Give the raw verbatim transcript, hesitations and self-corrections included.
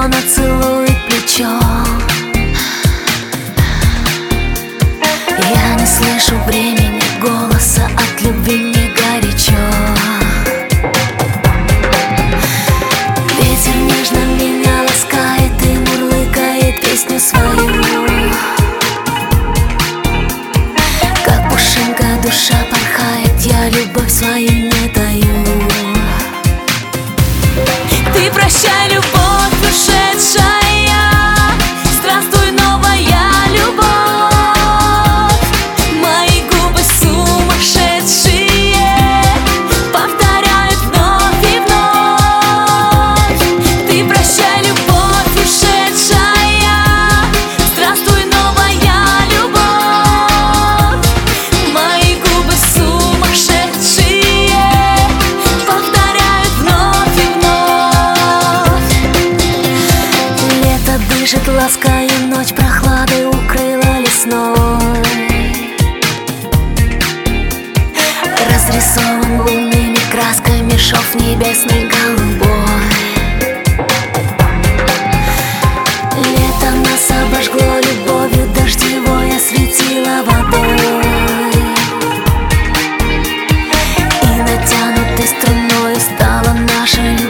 она целует плечо. Я не слышу времени, голоса, от любви мне горячо. Ветер нежно меня ласкает и мурлыкает песню свою. Как пушинка душа порхает, я любовь свою не даю. Ты прощай, любовь ушедшая, здравствуй, новая любовь. Мои губы сумасшедшие повторяют вновь и вновь. Ты прощай, любовь ушедшая, здравствуй, новая любовь. Мои губы сумасшедшие повторяют вновь и вновь. Лето дышит лаской, ночь прохладой укрыла лесной. Разрисован лунными красками шов небесный голубой. Лето нас обожгло любовью, дождевое светило водой. И натянутой струной стала наша любовь.